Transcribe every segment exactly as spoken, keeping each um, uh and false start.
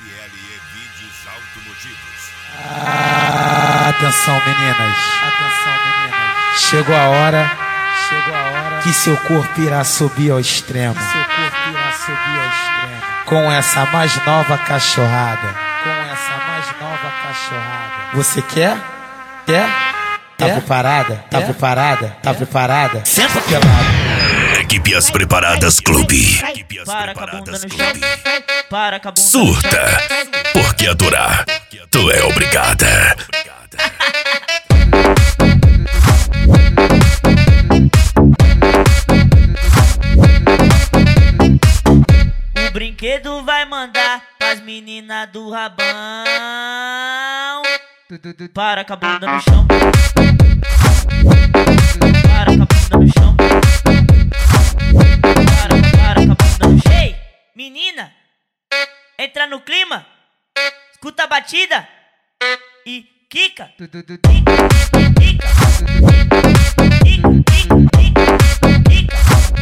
L E Vídeos Automotivos. Ah, atenção, meninas. Atenção, meninas. Chegou a hora. Chegou a hora que seu corpo irá subir ao extremo. Que seu corpo irá subir ao extremo. Com essa mais nova cachorrada. Com essa mais nova cachorrada. Você quer? Quer? Tá preparada? Tá preparada? Tá preparada? Senta pelado. Equipe As Preparadas Clube. Equipe As Para com a bunda no chão. Para com a bunda no chão. Surta, porque adorar, tu é obrigada. O brinquedo vai mandar pras meninas do rabão. Para com a bunda no chão. Para com a bunda no chão. Para, para com a bunda no chão. Ei, menina, entra no clima, escuta a batida e quica. Quica, quica, quica, quica, quica.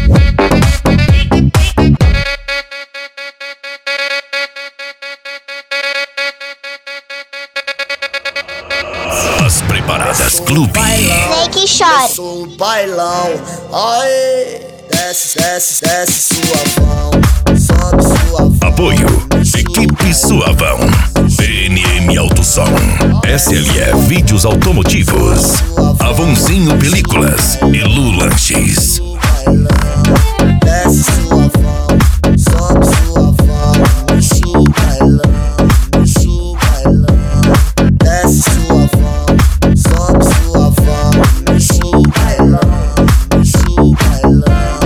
As Preparadas Clube. Nem que chore. Sou o bailão, aê, desce, desce, desce suavão, sobe suavão. Apoio, Equipe Suavão, B N M Autosom, S L E Vídeos Automotivos, Avonzinho Películas e Lu Lanches. Desce suavão, sobe suavão, mexe o bailão, mexe o bailão. Desce suavão, sobe suavão, mexe o bailão, mexe o bailão.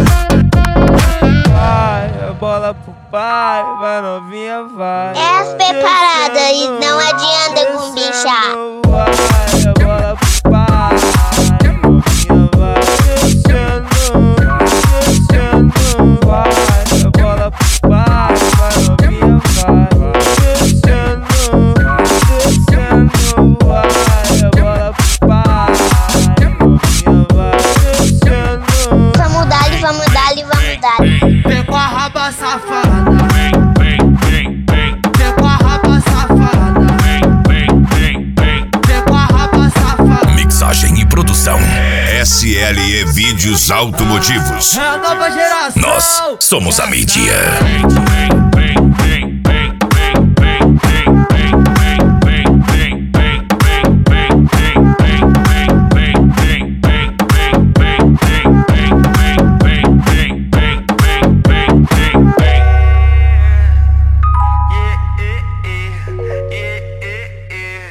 Vai, a bola pro pai, vai novinha, vai. É as preparadas e não adianta com bicha. Vai, a bola pro pai, novinha, vai. Descendo, descendo, vai, a bola pro pai, vai novinha, vai. Descendo, descendo, vai, a bola pro pai, novinha, vai. Descendo. Vamos dar-lhe, vamos dar-lhe, vamos dar-lhe. Vem com a raba safada. Vem, vem, vem, vem, Vem com a raba safada. vem, vem, vem, vem. Vem com a raba safada. Mixagem e produção, S L E Vídeos Automotivos. É a nova geração. Nós somos a mídia.